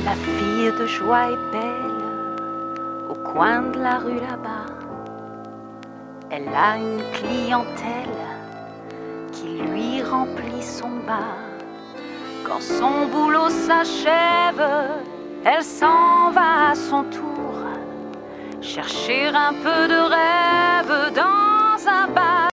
La fille de joie est belle, au coin de la rue là-bas. Elle a une clientèle qui lui remplit son bas. Quand son boulot s'achève, elle s'en va à son tour chercher un peu de rêve dans un bar.